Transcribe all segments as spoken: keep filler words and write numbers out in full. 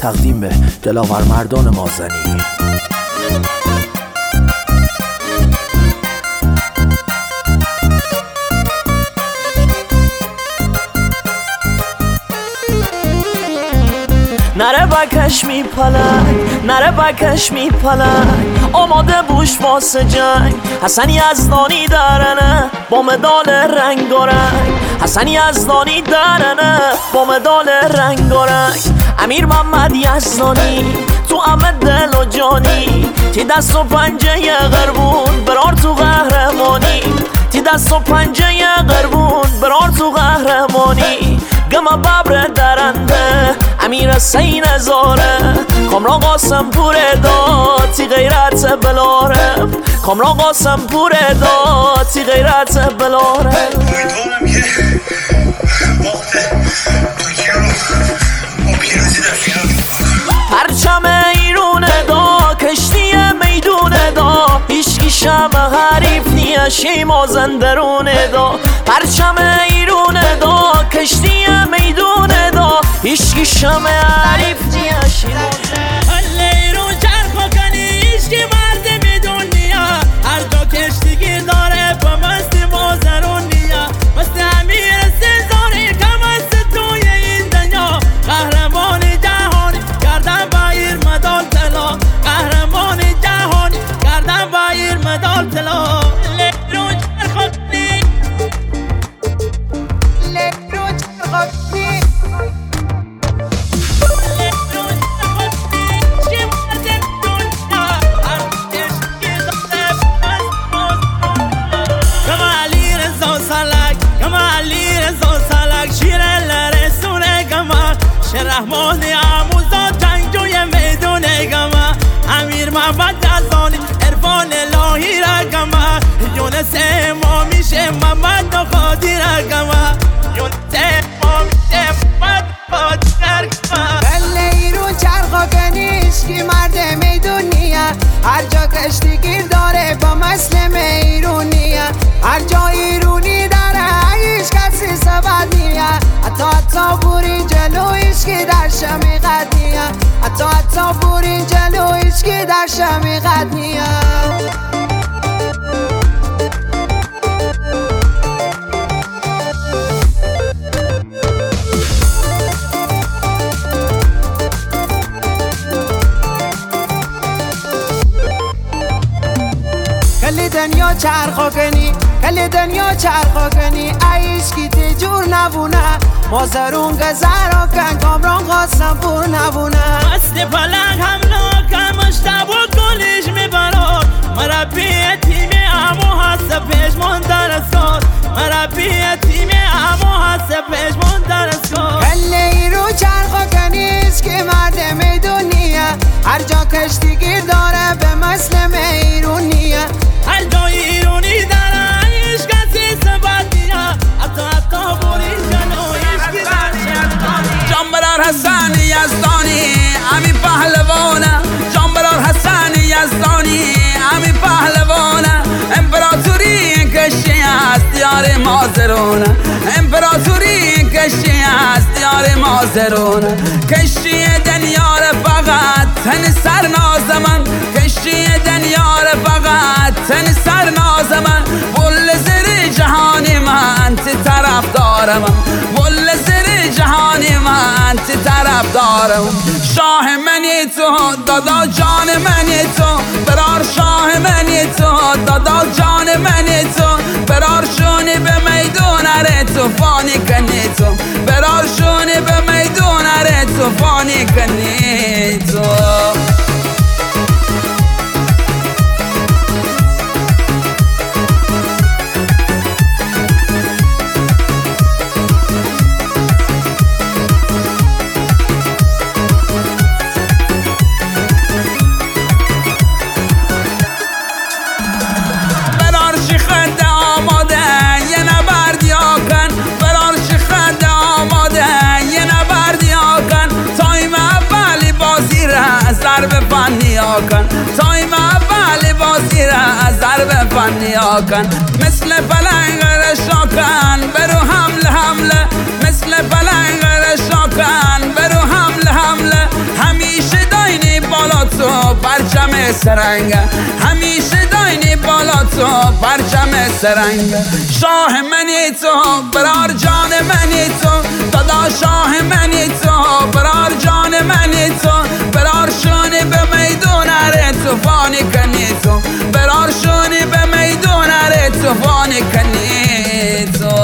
تقدیم به دلاور مردان مازنی. نره بکش می پلنگ، نره بکش می پلنگ، آماده بوش واسه جنگ. حسن یزدانی درنه با مدال رنگ و رنگ، حسن یزدانی درنه با مدال رنگ و رنگ. امیر محمد یزدانی تو همه دل و جانی، تی دست و پنجه قربون برار تو قهرمانی، تی دست و پنجه قربون برار تو قهرمانی. گم ببر درنده امیر سین زاره، کامران قاسم پور داد تی غیرت بلاره، کامران قاسم پور داد تی غیرت بلاره. امیدوارم که وقت ترکیه رو با پیروزی در فینال پرچم ایرون دا کشتی میدون دا، هیچکی شم حریف نیه شیما زندرون دا. پرچم ایرون دا کشتی میدون دا، هیچکی شم حریف نیه شیما حل ایرون چرخ کنی هیچکی مرد میدون نیا، هر جا کشتیگیر داره با مست مازرون نیا. مست امیر سزاری کم است توی این دنیا، قهرمان جهانی گردن بایر مدال طلا، قهرمان جهانی گردن بایر مدال طلا. لیرون چرخ کنی لیرون چرخ کنی رحمان آموزا جنگجوی میدون گما، امیر محمد یزدانی عرفان الهی را گما، یونس ما میشه محمد نخادی را گما، یونس ما میشه محمد نخادی را گما. بله ایرون چرخا کنیش کی مرد میدونیه، هر جا کشتیگیر داره با مسلم ایرونیه، هر جا ایرونی داره هیچ کسی سبد نیه، حتی حتی بوری جلویش که در شمیقت نیه، حتی حتی بوری جلویش که در شمیقت نیه. کل دنیا چرخا کنی، کل دنیا چرخا کنی، ایش کی تجور نبونه، مازرون گذرا کن کامران قاسم پور نبونه. مست پلنگ هم کم اشتبا کلش میبرد، مربی تیم امو هست پیشمون درستاد، مربی تیم امو هست پیشمون درستاد. کل ایرو چرخا کنیش که مرد میدونیه، هر جا کشتیگیر داره به مسلم ایرونیه، هر جا ایرونی داره هیچ کسی سبت نیه، حتی حتی بوری جلویش که در شمیقت. جانبرار حسن یزدانی امی پهلوانه، جانبرار حسن یزدانی امی پهلوانه، امپراتوری کشتی است دیار مازرونه، امپراتوری کشتی است دیار مازرونه. کشتی دنیا فقط تن سر نازمن، کشتی دنیا فقط تن سر نازمن، بل زر جهانی من تی طرف دارم، بل زر جهانی من تی طرف دارم. شاه منی تو دادا جان منی تو، برار شاه منی تو دادا جان منی تو، برار شونی به میدون اره توفانی کنی تو، برار شونی به میدون اره توفانی کنی تو. کن تایم اول بازی را از ضرب فنی کن، مثل پلنگ رشاکن برو حمله حمله، مثل پلنگ رشاکن برو حمله حمله. هم سرنگ همیشه داینی بالا تو پرچم سرنگ شاه منی تو برار جان منی تو دادا شاه منی تو برار جان منی تو برار شونی به میدون ره توفانی کنی تو برار شونی به میدون ره توفانی کنی تو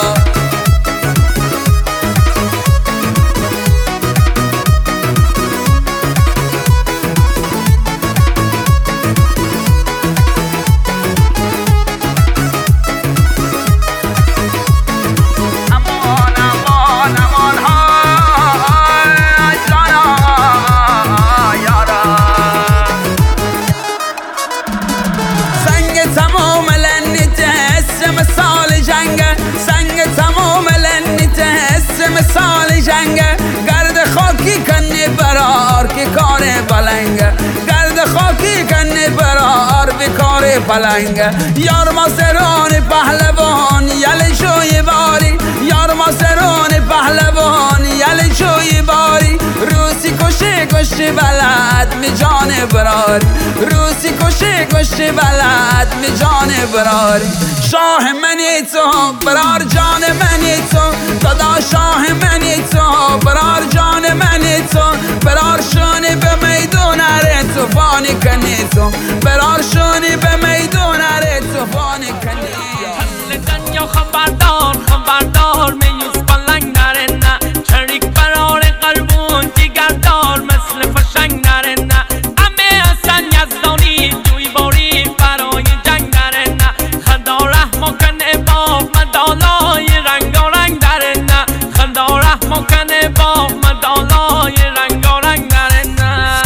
مثال جنگ گرد خاکی کنی برار که کار بلنگ گرد خاکی کنی برار به کار بلنگ یار ما سران پهلوان یل شوی باری یار ما سران پهلوان یل شوی باری روسی کشی کشی بلد می جان براری روسی کشی کشی بلد می جان براری شاه منی تو برار جان منی تو دادا شاه منی تو برار جان منی تو برار شونی به میدون ره توفانی کنی تو برار شونی به میدون ره توفانی کنی اهل دنیا خبردار خبردار میوز بلنگ نره نه چریک برار قلبون دیگردار مثل فشنگ نره نه همه حسن یزدانی جوی باری برای جنگ نره نه خدا رحم کنه با مدالای رنگارنگ داره نه خدا رحم کنه با مدالای رنگارنگ داره نه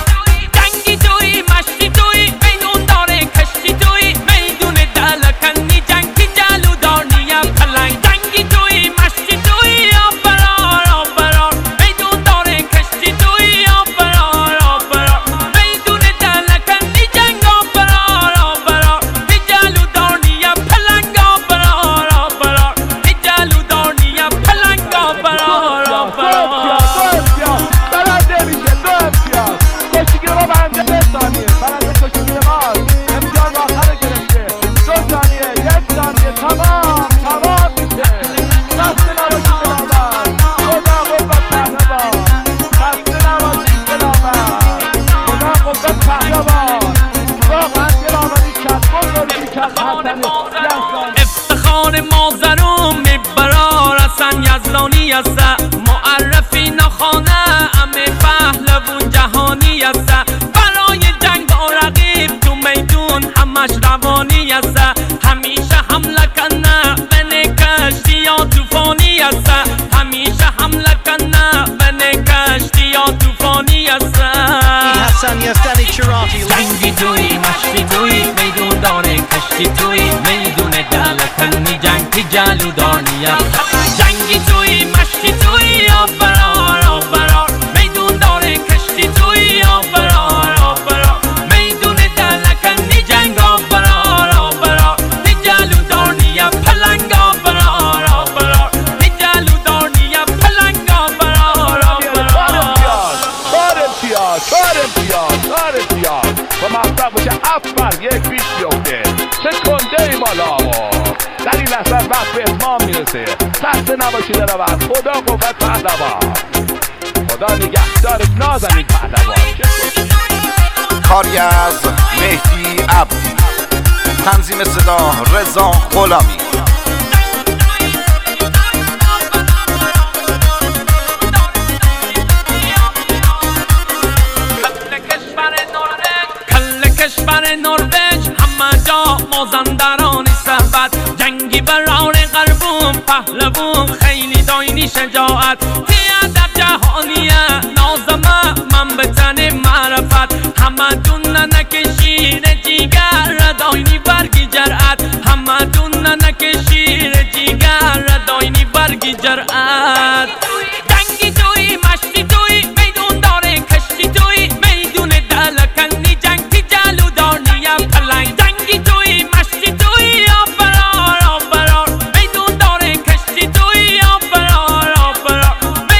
جنگی توی مشتی توی میدون داره کشتی توی میدون دلکنی جنگی جلو دارنیم پلنگ جنگی توی مشتی توی آبرار آبرار میدون داره کشتی توی آبرار آبرار میدون دلکنی جنگ آبرار آبرار بی جلو دارنیم پلنگ آبرار آبرار بی جلو دارنیم پلنگ آبرار آبرار برنده میشه دو امتیاز کشتیگیر ما برنده به ثانیه برنده کشتیگیر ما امتیاز آخر گرفته دو ثانیه یک ثانیه تمام تمام میشه خسته نباشید بنابر خدا قوت پهلوان خسته نباشید بنابر خدا قوت پهلوان واقعا گرامی کرد بزرگی کرد حسنه افتخار مازرون میبرار حسن یزدانی است معرفی نخانه همه پهلوون جهانی است برای جنگ با رقیب تو میدون همش روانی است همیشه حمله کنه بین کشتی یا توفانی است همیشه حمله کنه بین کشتی یا توفانی است حسن یزدانی چراتی جنگی توی مشتی توی میدون داره کشتی توی میدون دلکنی جنگی جلو دارنیم جنگی توی مشتی توی آبرار آبرار میدون داره کشتی توی آبرار آبرار میدون دلکنی جنگ آبرار آبرار بی جلو دارنیم پلنگ آبرار آبرار بی جلو دارنیم پلنگ آبرار آبرار چهار امتیاز چهار امتیاز چهار امتیاز و مطلب باشه افر یک بیش بیفته چه کنده ای مالا در این لحظه وقت به اتمام میرسه خسته نباشید بنابر خدا قوت پهلوان خدا نگهدار نازنین پهلوان کاری از مهدی عبدی تنظیم صدا رضا غلامی کشور نروژ همه جا مازندران ثروت جنگی برار قلبون پهلوون خیلی داینی شجاعت ادب جهانیه نازمه من به تن معرفت همه دون نکشیر جیگر داینی برگی جرأت همه دون نکشیر جیگر داینی برگی جرأت جنگی توی مشتی توی میدون داره کشتی توی میدون دلکنی جنگی جلو دارنیم پلنگ جنگی توی مشتی توی آبرار آبرار میدون داره کشتی توی آبرار آبرار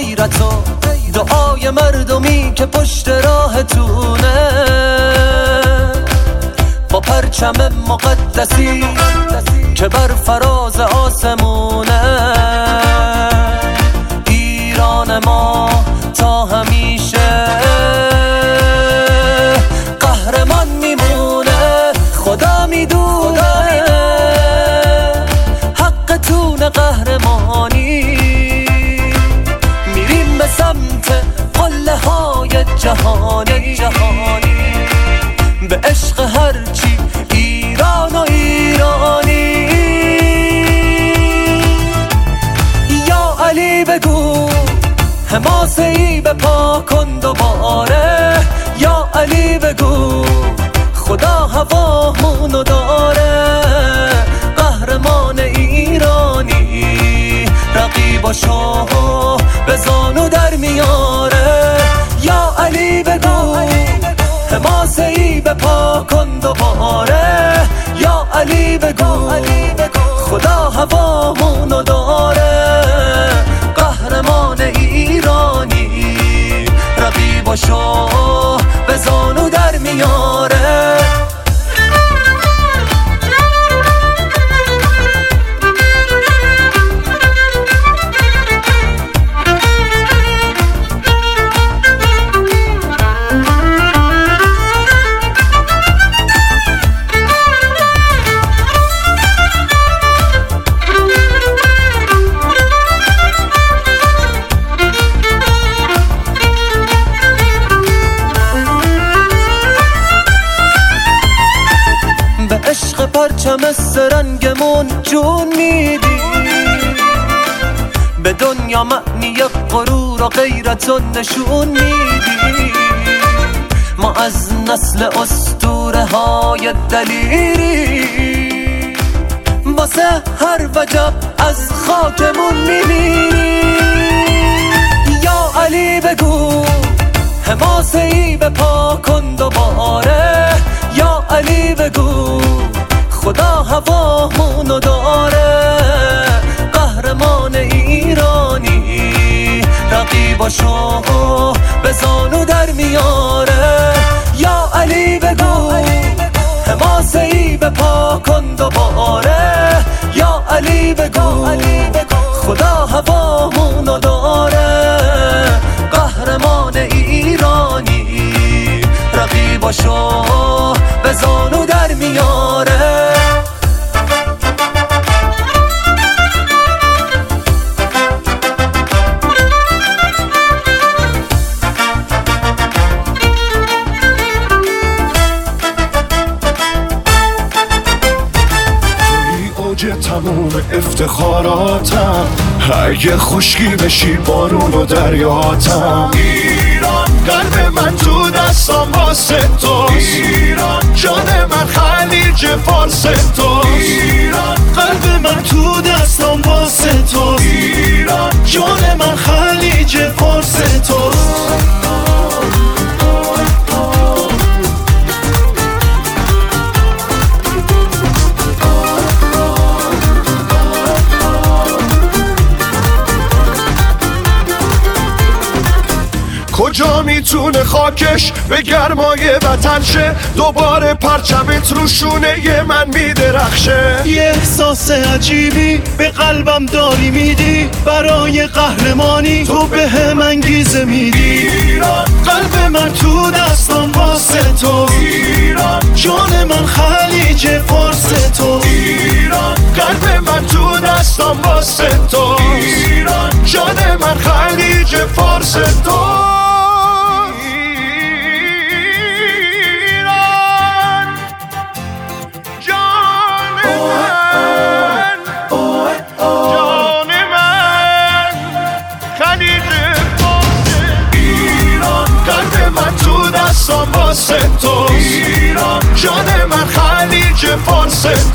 غیرت و دعای مردمی که پشت راهتونه، با پرچم مقدسی که بر فراز آسمونه. ایران ما تا همیشه قهرمان میمونه. خدا میدونه حقتون قهرمانی، میریم به سمت قله های جهانی جهانی به عشق هرچی ایران و ایرانی. یا علی بگو حماسه ای به پا کن دوباره، یا علی بگو خدا هوامونو داره. قهرمان ایرانی رقیباشو به زانو در میاره. یا علی بگو حماسه ای به پا کن دوباره، یا علی بگو خدا هوامونو داره. قهرمان ایرانی رقیباشو به زانو در میاره. پرچم سرنگمون جون میدی، به دنیا معنی غرور و غیرت و نشون میدی. ما از نسل اسطوره های دلیری، واسه هر وجب از خاکمون میمیری. یا علی بگو حماسه ای به پا کن دوباره، یا علی بگو خدا هوامونو داره. قهرمان ایرانی رقیباشو به زانو در میاره. یا علی بگو حماسه ای به پا کن دوباره، یا علی بگو خدا هوامونو داره. قهرمان ایرانی رقیباشو به زانو در میاره. تموم افتخاراتم، اگه خشکی بشی بارون و دریاتم. ایران قلب من تو دستم واسه توست، ایران جان من خلیج فارس توست. ایران قلب من تو دستم واسه توست، ایران جان من خلیج فارس توست. کجا میتونه خاکش به گرمای وطن شه، دوباره پرچمت رو شونه من میدرخشه. یه احساس عجیبی به قلبم داری میدی، برای قهرمانی تو به هم انگیزه میدی. ایران قلب من تو دستم واسه تو، ایران جان من خلیج فارس تو. ایران قلب من تو دستم واسه تو، ایران جان من خلیج فارس تو. واسه توست، ایران جان من خلیج فارس